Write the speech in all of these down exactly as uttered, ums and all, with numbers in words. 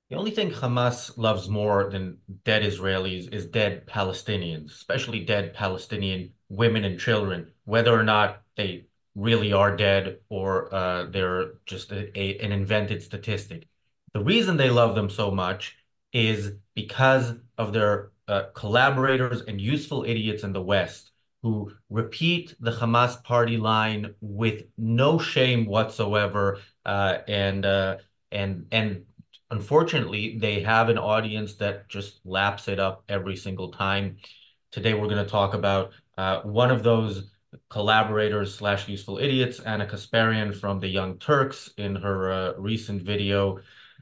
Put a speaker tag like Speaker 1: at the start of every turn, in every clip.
Speaker 1: The only thing Hamas loves more than dead Israelis is dead Palestinians, especially dead Palestinian women and children, whether or not they really are dead or uh, they're just a, a, an invented statistic. The reason they love them so much is because of their uh, collaborators and useful idiots in the West who repeat the Hamas party line with no shame whatsoever, uh, and uh, and and unfortunately, they have an audience that just laps it up every single time. Today, we're going to talk about uh, one of those collaborators slash useful idiots, Anna Kasparian from the Young Turks, in her uh, recent video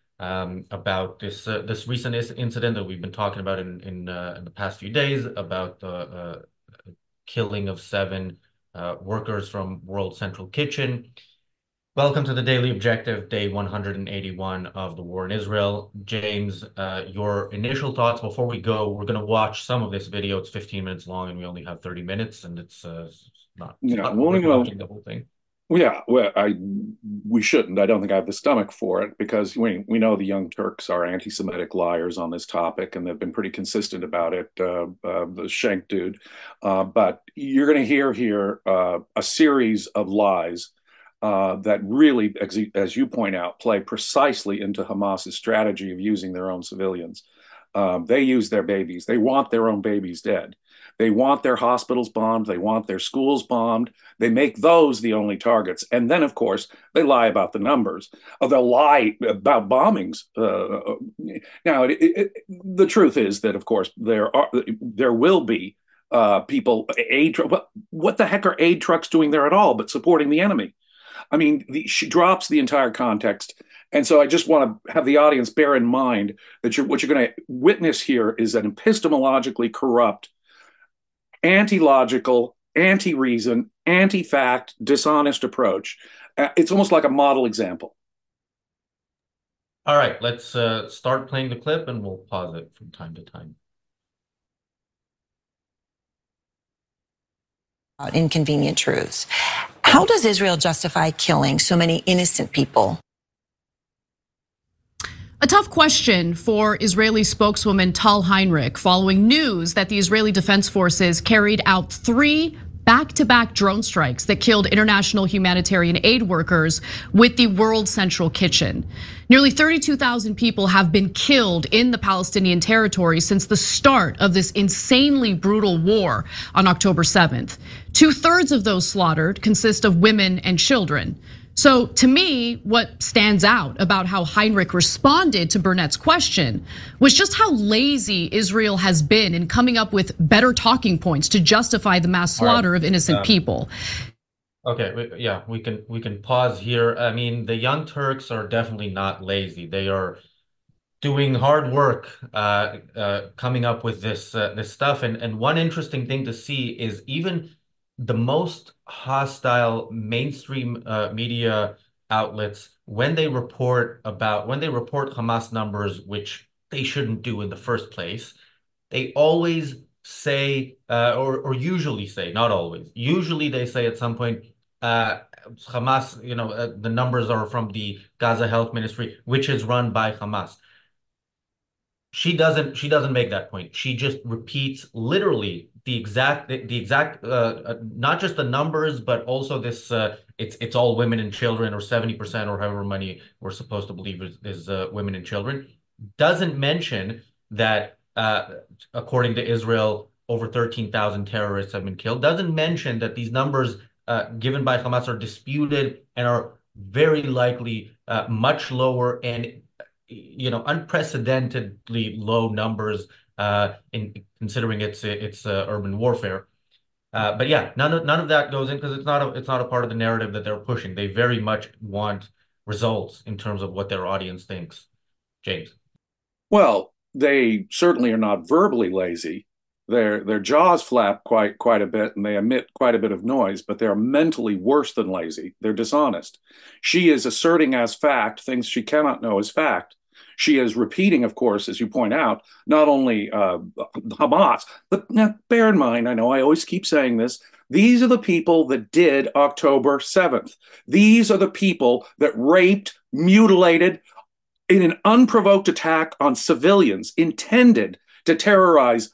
Speaker 1: um, about this uh, this recent incident that we've been talking about in in, uh, in the past few days about the uh, killing of seven uh, workers from World Central Kitchen. Welcome to the Daily Objective, day one hundred eighty-one of the war in Israel. James, uh, your initial thoughts before we go. We're going to watch some of this video. It's fifteen minutes long and we only have thirty minutes, and it's, uh, not, it's
Speaker 2: Yeah,
Speaker 1: not
Speaker 2: we're only
Speaker 1: worth
Speaker 2: gonna.
Speaker 1: watching the whole thing.
Speaker 2: Yeah, well, I we shouldn't. I don't think I have the stomach for it because we we know the Young Turks are anti-Semitic liars on this topic, and they've been pretty consistent about it. Uh, uh, the Shank dude, uh, but you're going to hear here uh, a series of lies uh, that really, as you, as you point out, play precisely into Hamas's strategy of using their own civilians. Um, they use their babies. They want their own babies dead. They want their hospitals bombed. They want their schools bombed. They make those the only targets. And then, of course, they lie about the numbers. Uh, they'll lie about bombings. Uh, now, it, it, the truth is that, of course, there are there will be uh, people aid. What, what the heck are aid trucks doing there at all but supporting the enemy? I mean, the, she drops the entire context. And so I just want to have the audience bear in mind that you're, what you're going to witness here is an epistemologically corrupt, anti-logical, anti-reason, anti-fact, dishonest approach. Uh, it's almost like a model example.
Speaker 1: All right, let's uh, start playing the clip and we'll pause it from time to time.
Speaker 3: Inconvenient truths. How does Israel justify killing so many innocent people?
Speaker 4: A tough question for Israeli spokeswoman Tal Heinrich following news that the Israeli Defense Forces carried out three back-to-back drone strikes that killed international humanitarian aid workers with the World Central Kitchen. Nearly thirty-two thousand people have been killed in the Palestinian territory since the start of this insanely brutal war on October seventh. Two-thirds of those slaughtered consist of women and children. So to me, what stands out about how Heinrich responded to Burnett's question was just how lazy Israel has been in coming up with better talking points to justify the mass slaughter
Speaker 1: right.
Speaker 4: of innocent
Speaker 1: um,
Speaker 4: people.
Speaker 1: Okay, we, yeah, we can we can pause here. I mean, the Young Turks are definitely not lazy. They are doing hard work, uh, uh, coming up with this uh, this stuff. And and one interesting thing to see is even the most hostile mainstream uh, media outlets, when they report about when they report Hamas numbers, which they shouldn't do in the first place, they always say, uh, or or usually say, not always, usually they say at some point, uh, Hamas, you know, uh, the numbers are from the Gaza Health Ministry, which is run by Hamas. She doesn't she doesn't make that point. She just repeats literally the exact the, the exact uh, uh, not just the numbers, but also this uh, it's it's all women and children, or seventy percent, or however many we're supposed to believe is, is uh, women and children. Doesn't mention that uh, according to Israel, over thirteen thousand terrorists have been killed. Doesn't mention that these numbers uh, given by Hamas are disputed and are very likely uh, much lower and, you know, unprecedentedly low numbers uh, in considering it's it's uh, urban warfare. Uh, but yeah, none of none of that goes in because it's not a it's not a part of the narrative that they're pushing. They very much want results in terms of what their audience thinks. James.
Speaker 2: Well, they certainly are not verbally lazy. Their their jaws flap quite quite a bit and they emit quite a bit of noise, but they're mentally worse than lazy. They're dishonest. She is asserting as fact things she cannot know as fact. She is repeating, of course, as you point out, not only uh, Hamas, but now bear in mind, I know I always keep saying this, these are the people that did October seventh. These are the people that raped, mutilated, in an unprovoked attack on civilians intended to terrorize,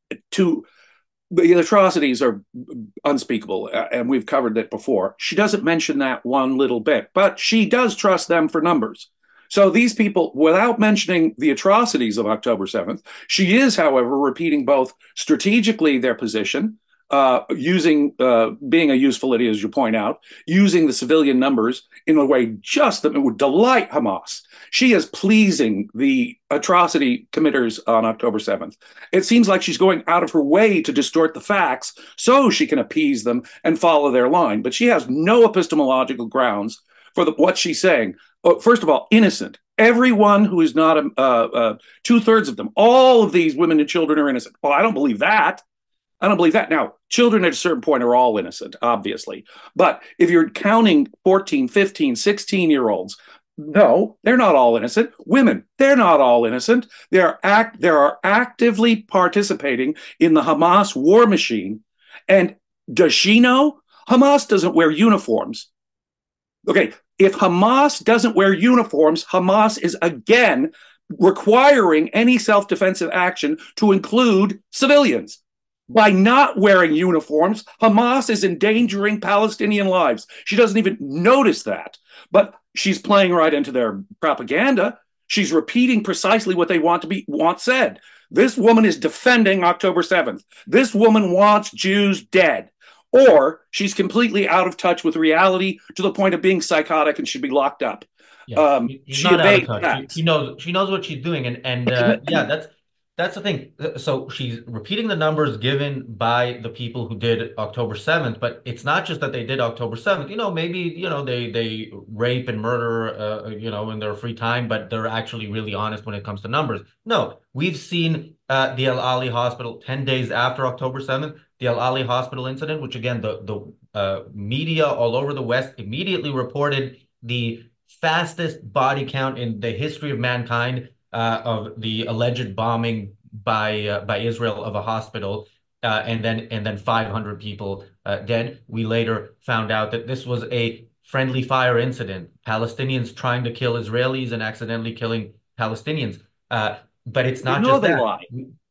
Speaker 2: to the atrocities are unspeakable, and we've covered it before. She doesn't mention that one little bit, but she does trust them for numbers. So these people, without mentioning the atrocities of October seventh, she is, however, repeating both strategically their position, uh, using, uh, being a useful idiot, as you point out, using the civilian numbers in a way just that it would delight Hamas. She is pleasing the atrocity committers on October seventh. It seems like she's going out of her way to distort the facts so she can appease them and follow their line. But she has no epistemological grounds for the, what she's saying. First of all, innocent. Everyone who is not, uh, uh, two-thirds of them, all of these women and children are innocent. Well, I don't believe that. I don't believe that. Now, children at a certain point are all innocent, obviously. But if you're counting fourteen, fifteen, sixteen-year-olds, no, they're not all innocent. Women, they're not all innocent. They are act they are actively participating in the Hamas war machine. And does she know? Hamas doesn't wear uniforms. Okay, if Hamas doesn't wear uniforms, Hamas is again requiring any self-defensive action to include civilians. By not wearing uniforms, Hamas is endangering Palestinian lives. She doesn't even notice that. But she's playing right into their propaganda. She's repeating precisely what they want to be want said. This woman is defending October seventh. This woman wants Jews dead. Or she's completely out of touch with reality to the point of being psychotic and should be locked up.
Speaker 1: Yeah,
Speaker 2: um,
Speaker 1: she's
Speaker 2: she
Speaker 1: not out of
Speaker 2: evades
Speaker 1: touch.
Speaker 2: that.
Speaker 1: She, she knows she knows what she's doing, and and uh, yeah, that's that's the thing. So she's repeating the numbers given by the people who did October seventh, but it's not just that they did October seventh. You know, maybe you know they they rape and murder, uh, you know, in their free time, but they're actually really honest when it comes to numbers. No, we've seen uh, the Al Ali Hospital ten days after October seventh. The Al Ali Hospital incident, which again, the, the uh, media all over the West immediately reported the fastest body count in the history of mankind uh, of the alleged bombing by uh, by Israel of a hospital, uh, and then and then five hundred people uh, dead. We later found out that this was a friendly fire incident, Palestinians trying to kill Israelis and accidentally killing Palestinians. Uh, but it's not
Speaker 2: You know
Speaker 1: just
Speaker 2: they
Speaker 1: that.
Speaker 2: lie.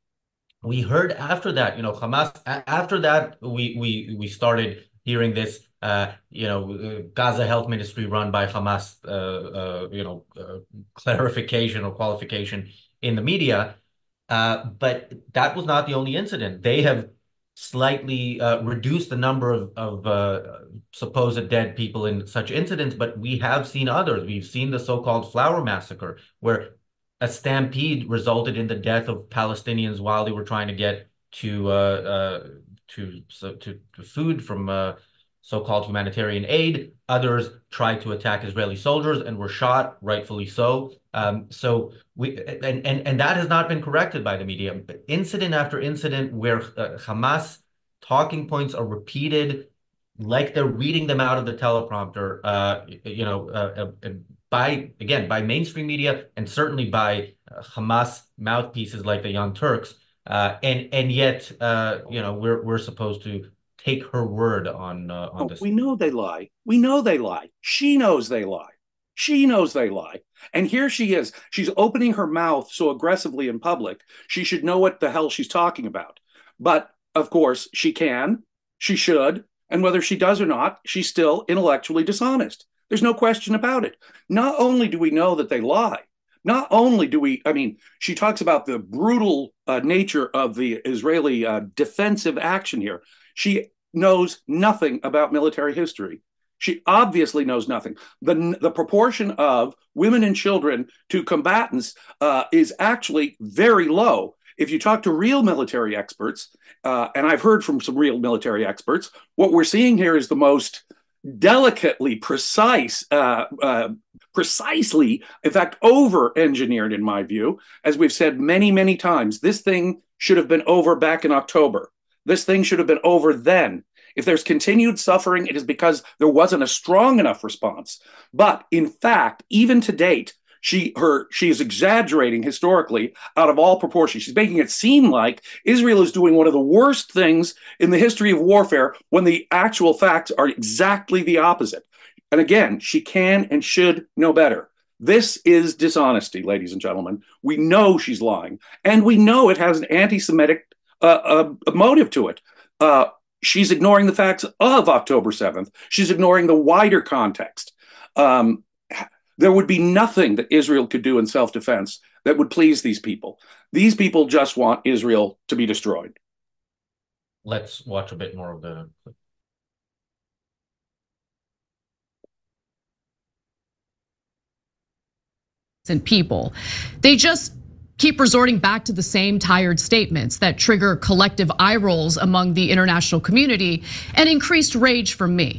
Speaker 1: We heard after that, you know, Hamas, after that, we we we started hearing this, uh, you know, uh, Gaza Health Ministry run by Hamas, uh, uh, you know, uh, clarification or qualification in the media. Uh, but that was not the only incident. They have slightly uh, reduced the number of, of uh, supposed dead people in such incidents, but we have seen others. We've seen the so-called Flower Massacre, where a stampede resulted in the death of Palestinians while they were trying to get to uh, uh, to, so, to to food from uh, so-called humanitarian aid. Others tried to attack Israeli soldiers and were shot, rightfully so. Um, so we and, and and that has not been corrected by the media. Incident after incident where uh, Hamas talking points are repeated like they're reading them out of the teleprompter. Uh, you know. Uh, uh, By, again, by mainstream media and certainly by uh, Hamas mouthpieces like the Young Turks, uh, and and yet, uh, you know, we're we're supposed to take her word on uh, on
Speaker 2: Oh,
Speaker 1: this.
Speaker 2: we know they lie. We know they lie. She knows they lie. She knows they lie. And here she is. She's opening her mouth so aggressively in public. She should know what the hell she's talking about. But of course, she can, she should, and whether she does or not, she's still intellectually dishonest. There's no question about it. Not only do we know that they lie, not only do we, I mean, she talks about the brutal uh, nature of the Israeli uh, defensive action here. She knows nothing about military history. She obviously knows nothing. The, the proportion of women and children to combatants uh, is actually very low. If you talk to real military experts, uh, and I've heard from some real military experts, what we're seeing here is the most delicately precise, uh, uh, precisely, in fact, over-engineered in my view. As we've said many, many times, this thing should have been over back in October. This thing should have been over then. If there's continued suffering, it is because there wasn't a strong enough response. But in fact, even to date, she her she is exaggerating historically out of all proportion. She's making it seem like Israel is doing one of the worst things in the history of warfare when the actual facts are exactly the opposite. And again, she can and should know better. This is dishonesty, ladies and gentlemen. We know she's lying, and we know it has an anti-Semitic uh, uh, motive to it. Uh, she's ignoring the facts of October seventh. She's ignoring the wider context. Um, there would be nothing that Israel could do in self-defense that would please these people. These people just want Israel to be destroyed.
Speaker 1: Let's watch a bit more of the clip.
Speaker 4: And people, they just keep resorting back to the same tired statements that trigger collective eye rolls among the international community and increased rage from me.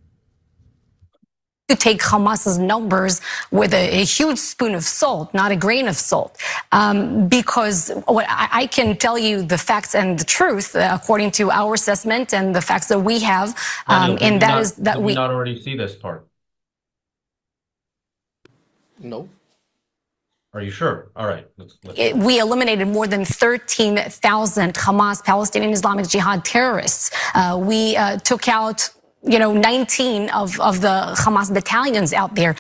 Speaker 5: To take Hamas's numbers with a, a huge spoon of salt, not a grain of salt, um, because what I, I can tell you the facts and the truth uh, according to our assessment and the facts that we have, um,
Speaker 1: Daniel,
Speaker 5: and that
Speaker 1: not,
Speaker 5: is that
Speaker 1: did
Speaker 5: we
Speaker 1: not already see this part.
Speaker 6: No.
Speaker 1: Are you sure? All right. Let's, let's...
Speaker 5: we eliminated more than thirteen thousand Hamas, Palestinian Islamic Jihad terrorists. Uh, we uh, took out, you know, nineteen of, of the Hamas battalions out there.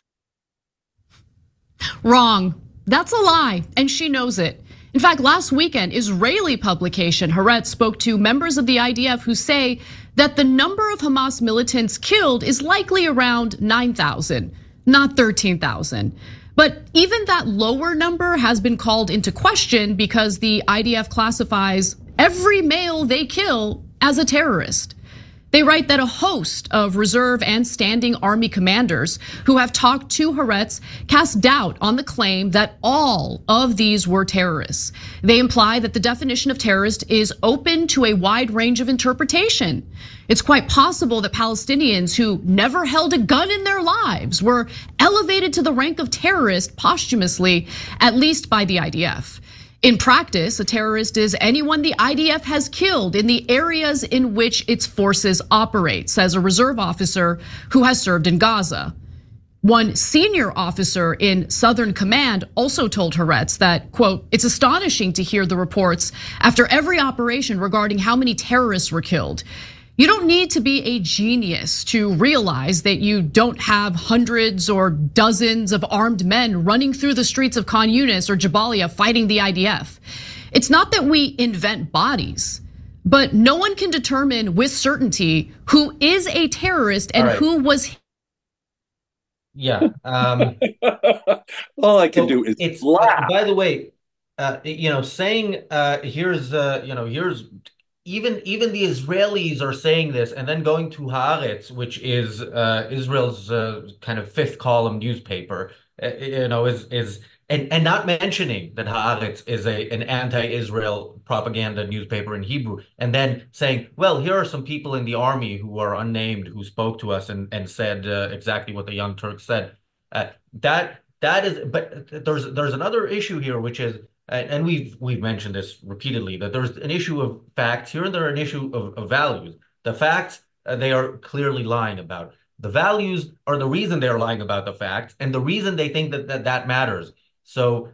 Speaker 4: Wrong. That's a lie, and she knows it. In fact, last weekend, Israeli publication Haaretz spoke to members of the I D F who say that the number of Hamas militants killed is likely around nine thousand, not thirteen thousand. But even that lower number has been called into question because the I D F classifies every male they kill as a terrorist. They write that a host of reserve and standing army commanders who have talked to Haaretz cast doubt on the claim that all of these were terrorists. They imply that the definition of terrorist is open to a wide range of interpretation. It's quite possible that Palestinians who never held a gun in their lives were elevated to the rank of terrorist posthumously, at least by the I D F. In practice, a terrorist is anyone the I D F has killed in the areas in which its forces operate, says a reserve officer who has served in Gaza. One senior officer in Southern Command also told Haaretz that, quote, it's astonishing to hear the reports after every operation regarding how many terrorists were killed. You don't need to be a genius to realize that you don't have hundreds or dozens of armed men running through the streets of Khan Yunis or Jabalia fighting the I D F. It's not that we invent bodies, but no one can determine with certainty who is a terrorist and right. who was.
Speaker 1: Yeah. Um,
Speaker 2: All I can so do is
Speaker 1: it's.
Speaker 2: laugh.
Speaker 1: By the way, uh, you know, saying uh, here's uh, you know here's. Even even the Israelis are saying this, and then going to Haaretz, which is uh, Israel's uh, kind of fifth column newspaper, uh, you know, is is and and not mentioning that Haaretz is a an anti-Israel propaganda newspaper in Hebrew, and then saying, well, here are some people in the army who are unnamed who spoke to us and and said uh, exactly what the Young Turks said. Uh, that that is, but there's there's another issue here, which is. And we've we've mentioned this repeatedly, that there's an issue of facts here and there an issue of, of values. The facts uh, they are clearly lying about. The values are the reason they're lying about the facts and the reason they think that that, that matters. So,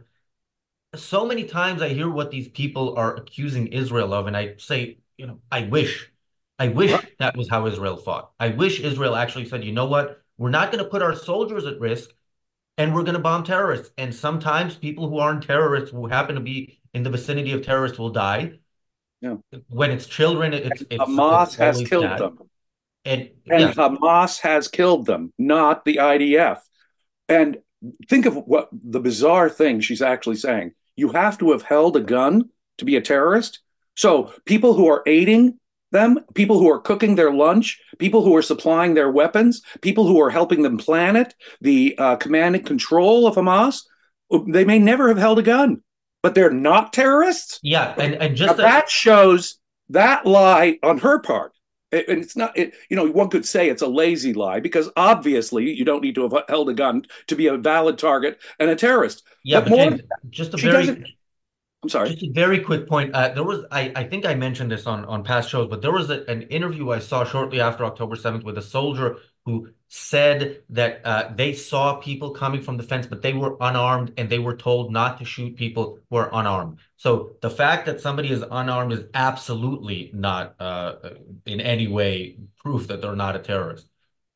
Speaker 1: so many times I hear what these people are accusing Israel of, and I say, you know, I wish, I wish that was how Israel fought. I wish Israel actually said, you know what, we're not going to put our soldiers at risk. And we're going to bomb terrorists. And sometimes people who aren't terrorists, who happen to be in the vicinity of terrorists, will die.
Speaker 2: Yeah.
Speaker 1: When it's children, it's, it's
Speaker 2: Hamas
Speaker 1: it's
Speaker 2: has killed
Speaker 1: sad.
Speaker 2: them.
Speaker 1: And,
Speaker 2: and
Speaker 1: yeah.
Speaker 2: Hamas has killed them, not the I D F. And think of what the bizarre thing she's actually saying. You have to have held a gun to be a terrorist. So people who are aiding them, people who are cooking their lunch, people who are supplying their weapons, people who are helping them plan it, the uh, command and control of Hamas, they may never have held a gun, but they're not terrorists.
Speaker 1: Yeah, and, and just
Speaker 2: now,
Speaker 1: a-
Speaker 2: that shows that lie on her part. It, and it's not, it, you know, one could say it's a lazy lie because obviously you don't need to have held a gun to be a valid target and a terrorist.
Speaker 1: Yeah,
Speaker 2: but,
Speaker 1: but
Speaker 2: more,
Speaker 1: James, just a very.
Speaker 2: I'm sorry.
Speaker 1: Just a very quick point. Uh, there was, I, I think I mentioned this on, on past shows, but there was a, an interview I saw shortly after October seventh with a soldier who said that uh, they saw people coming from the fence, but they were unarmed and they were told not to shoot people who are unarmed. So the fact that somebody is unarmed is absolutely not uh, in any way proof that they're not a terrorist.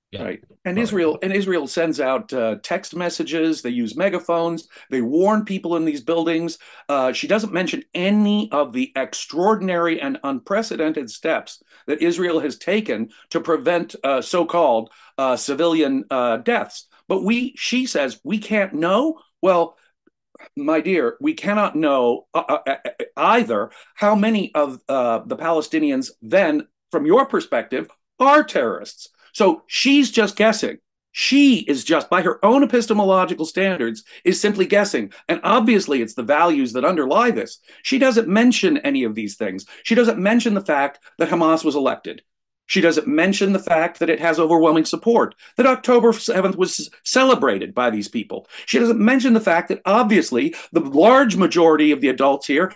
Speaker 1: Yeah.
Speaker 2: Right. And
Speaker 1: All right.
Speaker 2: Israel and Israel sends out uh, text messages. They use megaphones. They warn people in these buildings. Uh, she doesn't mention any of the extraordinary and unprecedented steps that Israel has taken to prevent uh, so-called uh, civilian uh, deaths. But we, she says, we can't know. Well, my dear, we cannot know uh, uh, either how many of uh, the Palestinians then, from your perspective, are terrorists. So she's just guessing. She is just, by her own epistemological standards, is simply guessing. And obviously, it's the values that underlie this. She doesn't mention any of these things. She doesn't mention the fact that Hamas was elected. She doesn't mention the fact that it has overwhelming support, that October seventh was celebrated by these people. She doesn't mention the fact that obviously the large majority of the adults here.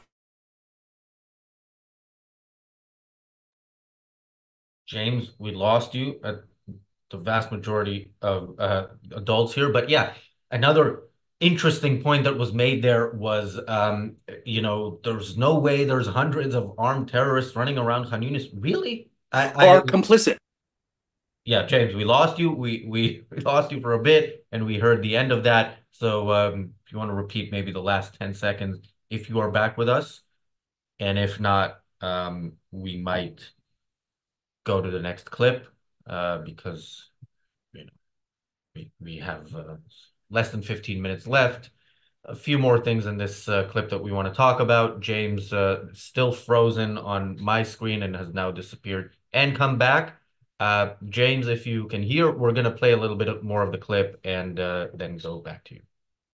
Speaker 1: James, we lost you at the vast majority of uh, adults here. But yeah, another interesting point that was made there was, um, you know, there's no way there's hundreds of armed terrorists running around Khan Yunis. Really? I,
Speaker 2: Are
Speaker 1: I
Speaker 2: complicit.
Speaker 1: Yeah, James, we lost you. We, we we lost you for a bit, and we heard the end of that. So um, if you want to repeat maybe the last ten seconds, if you are back with us, and if not, um, we might go to the next clip uh, because you know we we have uh, less than fifteen minutes left. A few more things in this uh, clip that we want to talk about. James uh, still frozen on my screen and has now disappeared and come back. Uh, James, if you can hear, we're going to play a little bit more of the clip and uh, then go back to you.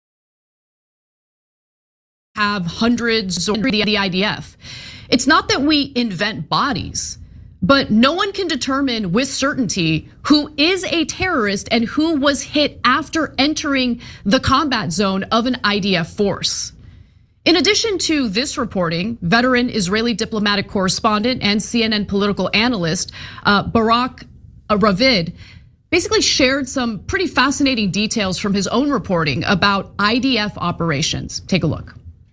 Speaker 4: Have hundreds of the I D F. It's not that we invent bodies, but no one can determine with certainty who is a terrorist and who was hit after entering the combat zone of an I D F force. In addition to this reporting, veteran Israeli diplomatic correspondent and C N N political analyst Barak Ravid basically shared some pretty fascinating details from his own reporting about I D F operations. Take a look.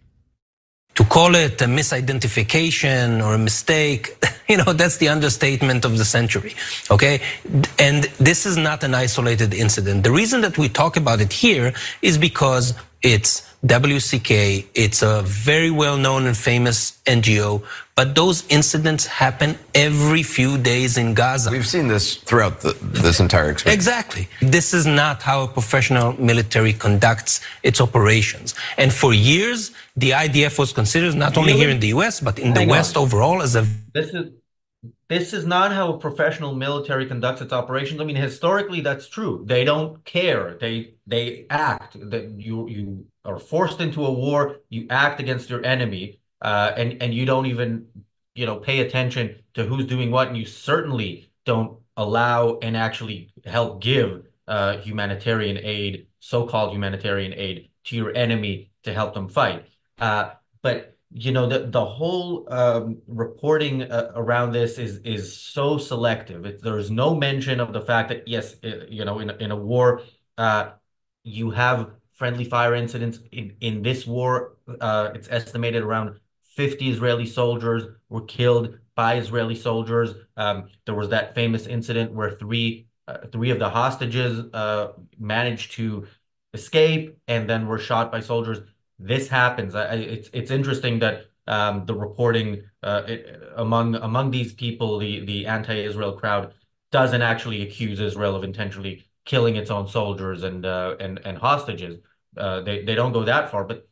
Speaker 6: To call it a misidentification or a mistake, you know, that's the understatement of the century, okay? And this is not an isolated incident. The reason that we talk about it here is because it's W C K, it's a very well-known and famous N G O, but those incidents happen every few days in Gaza.
Speaker 7: We've seen this throughout the, this entire experience.
Speaker 6: Exactly. This is not how a professional military conducts its operations. And for years, the I D F was considered not only here in the U S, but in the West overall as a...
Speaker 1: This is, this is not how a professional military conducts its operations. I mean, historically, that's true. They don't care. They they act. That you you are forced into a war. You act against your enemy, uh, and and you don't even you know pay attention to who's doing what, and you certainly don't allow and actually help give uh, humanitarian aid, so-called humanitarian aid, to your enemy to help them fight. Uh, but you know the the whole um, reporting uh, around this is is so selective. It, there's no mention of the fact that yes, it, you know, in in a war, uh, you have friendly fire incidents. In in this war, uh, it's estimated around fifty Israeli soldiers were killed by Israeli soldiers. Um, there was that famous incident where three uh, three of the hostages uh, managed to escape and then were shot by soldiers. This happens. I, it's it's interesting that um, the reporting uh, it, among among these people, the the anti-Israel crowd, doesn't actually accuse Israel of intentionally killing its own soldiers and uh, and and hostages. Uh, they they don't go that far, but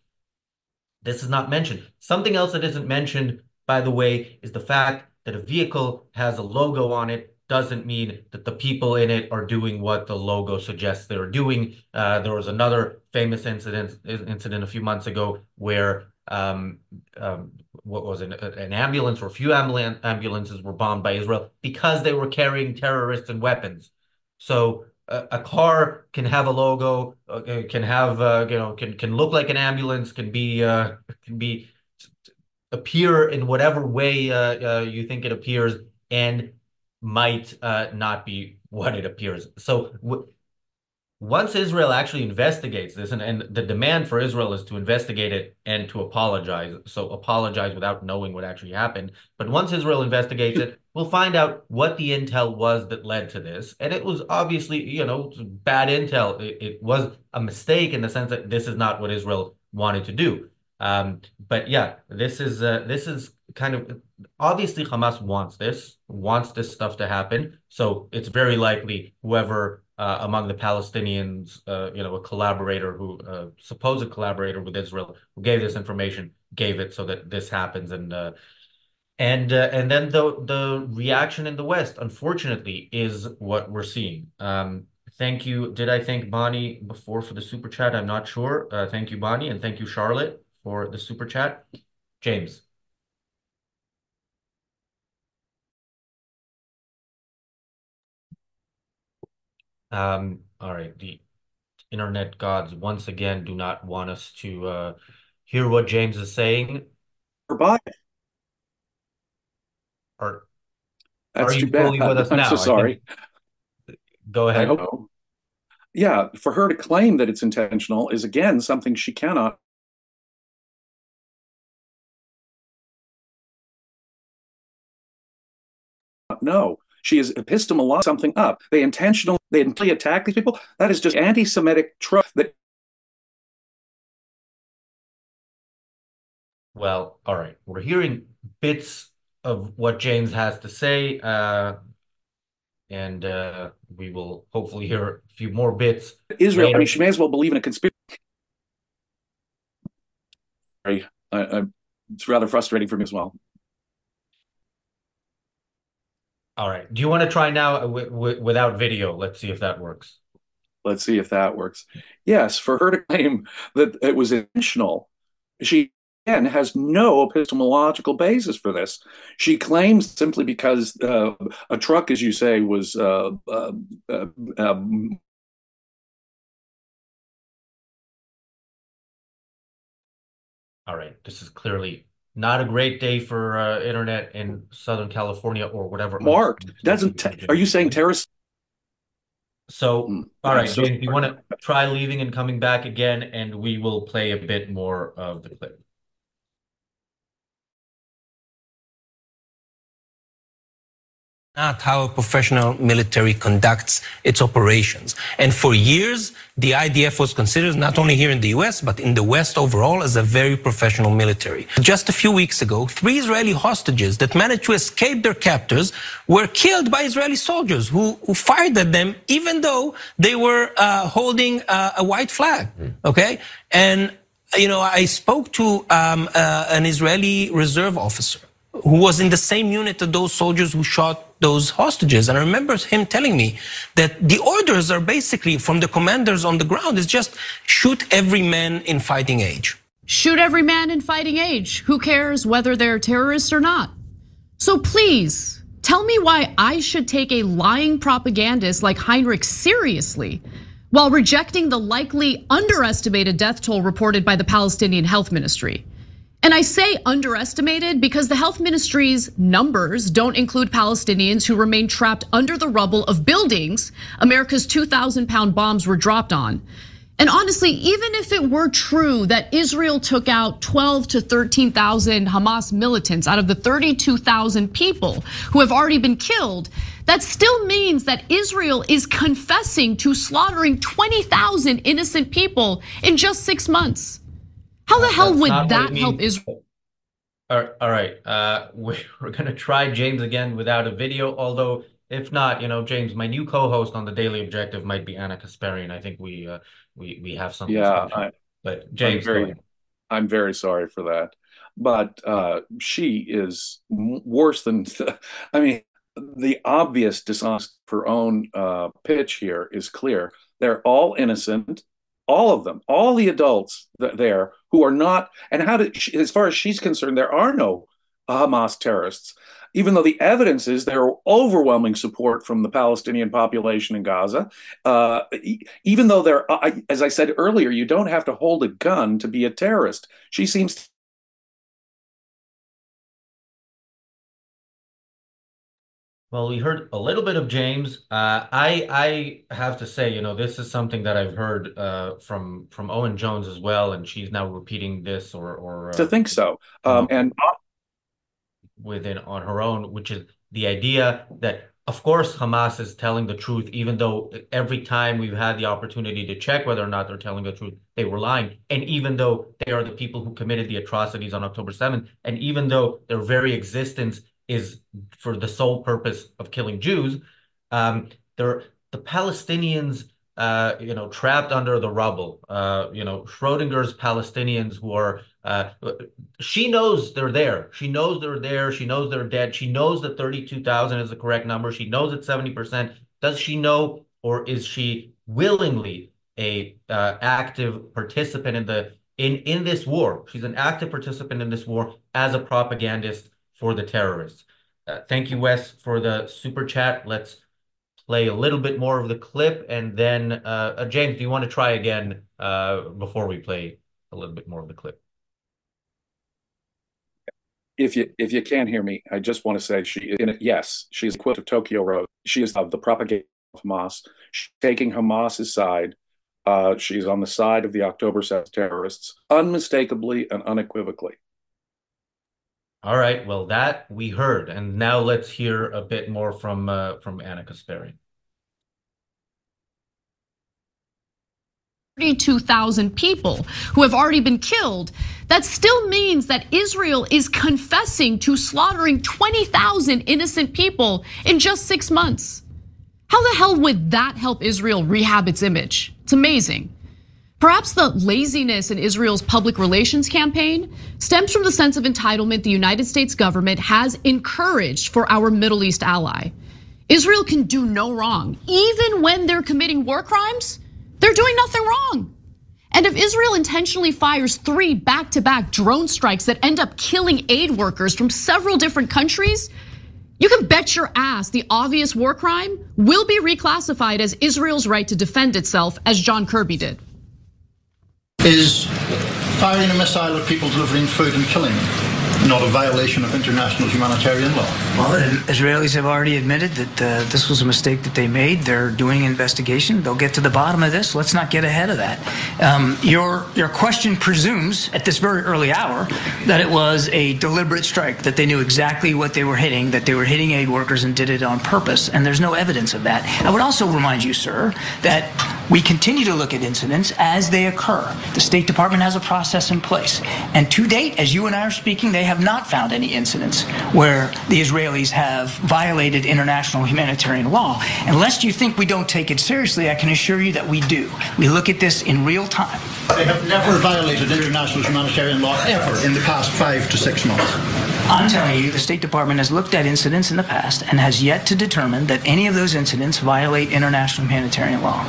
Speaker 1: this is not mentioned. Something else that isn't mentioned, by the way, is the fact that a vehicle has a logo on it doesn't mean that the people in it are doing what the logo suggests they're doing. Uh, there was another famous incident incident a few months ago where um, um, what was it? An ambulance or a few ambul ambulances were bombed by Israel because they were carrying terrorists and weapons. So a, a car can have a logo, uh, can have uh, you know can can look like an ambulance, can be uh, can be appear in whatever way uh, uh, you think it appears, and might uh, not be what it appears. So once Israel actually investigates this, and, and the demand for Israel is to investigate it and to apologize. So apologize without knowing what actually happened. But once Israel investigates it, we'll find out what the intel was that led to this. And it was obviously, you know, bad intel. It, it was a mistake in the sense that this is not what Israel wanted to do. Um, but yeah, this is uh, this is kind of obviously Hamas wants this, wants this stuff to happen. So it's very likely whoever uh, among the Palestinians, uh, you know, a collaborator who, uh, supposed collaborator with Israel, who gave this information, gave it so that this happens, and uh, and uh, and then the the reaction in the West, unfortunately, is what we're seeing. Um, thank you. Did I thank Bonnie before for the super chat? I'm not sure. Uh, thank you, Bonnie, and thank you, Charlotte, for the super chat. James. Um, all right. The internet gods once again do not want us to uh, hear what James is saying.
Speaker 2: Bye.
Speaker 1: Are,
Speaker 2: That's
Speaker 1: are
Speaker 2: too
Speaker 1: you
Speaker 2: bad.
Speaker 1: fully with us
Speaker 2: I'm
Speaker 1: now?
Speaker 2: so sorry.
Speaker 1: Go
Speaker 2: I
Speaker 1: ahead.
Speaker 2: hope so. Yeah, for her to claim that it's intentional is, again, something she cannot know. She is epistemologizing something up. They intentionally, they intentionally attack these people. That is just anti-Semitic trope. That
Speaker 1: Well, all right. We're hearing bits of what James has to say, uh, and uh, we will hopefully hear a few more bits
Speaker 2: Israel,
Speaker 1: later.
Speaker 2: I mean, she may as well believe in a conspiracy. I, I, it's rather frustrating for me as well.
Speaker 1: All right. Do you want to try now w w without video? Let's see if that works.
Speaker 2: Let's see if that works. Yes, for her to claim that it was intentional, she again has no epistemological basis for this. She claims simply because uh, a truck, as you say, was uh, uh, uh, um,
Speaker 1: all right. This is clearly not a great day for uh, internet in Southern California or whatever.
Speaker 2: marked. Doesn't are you saying terrorists?
Speaker 1: So,
Speaker 2: Hmm.
Speaker 1: all right,
Speaker 2: So-
Speaker 1: James, do you want to try leaving and coming back again, and we will play a bit more of the clip.
Speaker 6: Not how a professional military conducts its operations. And for years, the I D F was considered, not only here in the U S, but in the West overall, as a very professional military. Just a few weeks ago, three Israeli hostages that managed to escape their captors were killed by Israeli soldiers who, who fired at them, even though they were uh, holding uh, a white flag, okay? And, you know, I spoke to um, uh, an Israeli reserve officer who was in the same unit of those soldiers who shot those hostages. And I remember him telling me that the orders are basically from the commanders on the ground is just shoot every man in fighting age.
Speaker 4: Shoot every man in fighting age. Who cares whether they're terrorists or not? So please, tell me why I should take a lying propagandist like Heinrich seriously while rejecting the likely underestimated death toll reported by the Palestinian Health Ministry. And I say underestimated because the health ministry's numbers don't include Palestinians who remain trapped under the rubble of buildings America's two thousand pound bombs were dropped on. And honestly, even if it were true that Israel took out twelve to thirteen thousand Hamas militants out of the thirty-two thousand people who have already been killed, that still means that Israel is confessing to slaughtering twenty thousand innocent people in just six months. How the hell would that help Israel?
Speaker 1: All right, uh, we're gonna try James again without a video. Although, if not, you know, James, my new co-host on the Daily Objective might be Anna Kasparian. I think we uh, we we have something.
Speaker 2: Yeah,
Speaker 1: special.
Speaker 2: I,
Speaker 1: but James,
Speaker 2: I'm very, I'm very sorry for that. But uh, she is worse than. I mean, the obvious dishonest her own uh, pitch here is clear. They're all innocent. All of them, all the adults there who are not, and how did, she, as far as she's concerned, there are no Hamas terrorists, even though the evidence is there are overwhelming support from the Palestinian population in Gaza. Uh, even though there, as I said earlier, you don't have to hold a gun to be a terrorist. She seems to
Speaker 1: Well, we heard a little bit of James. Uh, I I have to say, you know, this is something that I've heard uh, from from Owen Jones as well, and she's now repeating this or or
Speaker 2: To
Speaker 1: uh,
Speaker 2: think so.
Speaker 1: come
Speaker 2: Um,
Speaker 1: up
Speaker 2: and
Speaker 1: within on her own, which is the idea that, of course, Hamas is telling the truth, even though every time we've had the opportunity to check whether or not they're telling the truth, they were lying. And even though they are the people who committed the atrocities on October seventh, and even though their very existence is for the sole purpose of killing Jews, um, they're the Palestinians, uh, you know, trapped under the rubble. Uh, you know, Schrodinger's Palestinians who are uh, she knows they're there. She knows they're there. She knows they're dead. She knows that thirty-two thousand is the correct number. She knows it's seventy percent. Does she know, or is she willingly a uh, active participant in the in in this war? She's an active participant in this war as a propagandist for the terrorists. Uh, thank you, Wes, for the super chat. Let's play a little bit more of the clip, and then uh, uh, James, do you want to try again uh, before we play a little bit more of the clip?
Speaker 2: if you if you can't hear me, I just want to say she in it. Yes, she's equipped of Tokyo Road. She is of the propaganda of Hamas. She's taking Hamas's side. Uh, she's on the side of the October seventh terrorists, unmistakably and unequivocally.
Speaker 1: All right, well, that we heard, and now let's hear a bit more from uh, from Ana Kasparian.
Speaker 4: thirty-two thousand people who have already been killed. That still means that Israel is confessing to slaughtering twenty thousand innocent people in just six months. How the hell would that help Israel rehab its image? It's amazing. Perhaps the laziness in Israel's public relations campaign stems from the sense of entitlement the United States government has encouraged for our Middle East ally. Israel can do no wrong, even when they're committing war crimes. They're doing nothing wrong. And if Israel intentionally fires three back-to-back drone strikes that end up killing aid workers from several different countries, you can bet your ass the obvious war crime will be reclassified as Israel's right to defend itself, as John Kirby did.
Speaker 8: Is firing a missile at people delivering food and killing them not a violation of international humanitarian law?
Speaker 9: Well, the Israelis have already admitted that uh, this was a mistake that they made. They're doing an investigation. They'll get to the bottom of this. Let's not get ahead of that. Um, your your question presumes at this very early hour that it was a deliberate strike, that they knew exactly what they were hitting, that they were hitting aid workers and did it on purpose, and there's no evidence of that. I would also remind you, sir, that we continue to look at incidents as they occur. The State Department has a process in place. And to date, as you and I are speaking, they have not found any incidents where the Israelis have violated international humanitarian law. And lest you think we don't take it seriously, I can assure you that we do. We look at this in real time.
Speaker 8: They have never violated international humanitarian law ever in the past five to six months.
Speaker 9: I'm telling you, the State Department has looked at incidents in the past and has yet to determine that any of those incidents violate international humanitarian law.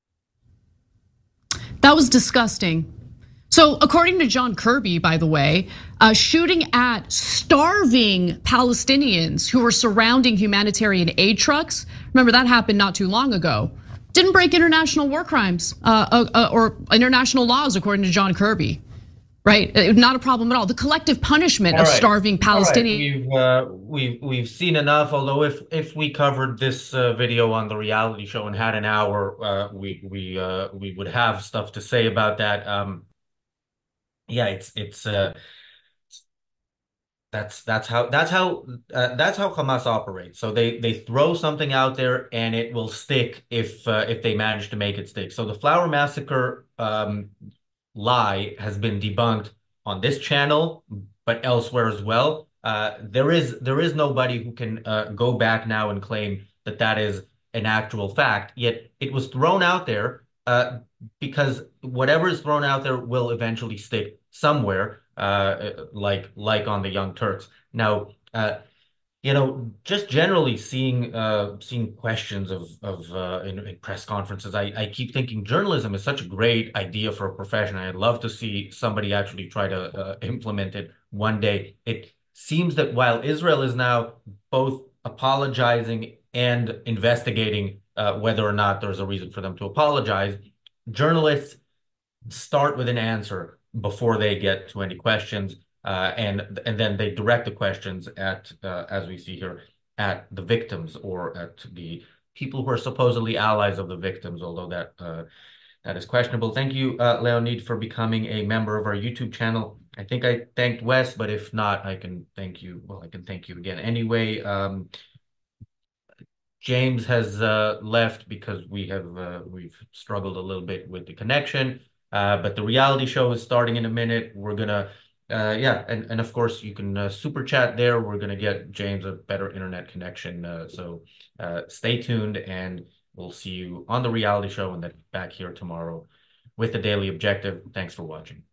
Speaker 4: That was disgusting. So according to John Kirby, by the way, uh, shooting at starving Palestinians who were surrounding humanitarian aid trucks, remember that happened not too long ago, didn't break international war crimes uh, uh, or international laws, according to John Kirby. Right, not a problem at all. The collective punishment all of right. starving Palestinians.
Speaker 1: Right. We've uh, we've we've seen enough. Although if if we covered this uh, video on the reality show and had an hour, uh, we we uh, we would have stuff to say about that. Um, yeah, it's it's uh, that's that's how that's how uh, that's how Hamas operates. So they they throw something out there and it will stick if uh, if they manage to make it stick. So the Flower Massacre Um, lie has been debunked on this channel, but elsewhere as well. Uh, there is there is nobody who can uh, go back now and claim that that is an actual fact. Yet it was thrown out there uh, because whatever is thrown out there will eventually stick somewhere, uh, like like on the Young Turks. Now, uh, you know, just generally seeing uh, seeing questions of of uh, in, in press conferences, I, I keep thinking journalism is such a great idea for a profession. I'd love to see somebody actually try to uh, implement it one day. It seems that while Israel is now both apologizing and investigating uh, whether or not there's a reason for them to apologize, journalists start with an answer before they get to any questions. Uh, and and then they direct the questions at, uh, as we see here, at the victims or at the people who are supposedly allies of the victims, although that uh, that is questionable. Thank you, uh, Leonid, for becoming a member of our YouTube channel. I think I thanked Wes, but if not, I can thank you. Well, I can thank you again anyway. Um, James has uh, left because we have uh, we've struggled a little bit with the connection. Uh, but the reality show is starting in a minute. We're gonna, uh, yeah, and and of course you can uh, super chat there. We're gonna get James a better internet connection. Uh, so uh, stay tuned, and we'll see you on the reality show and then back here tomorrow with the Daily Objective. Thanks for watching.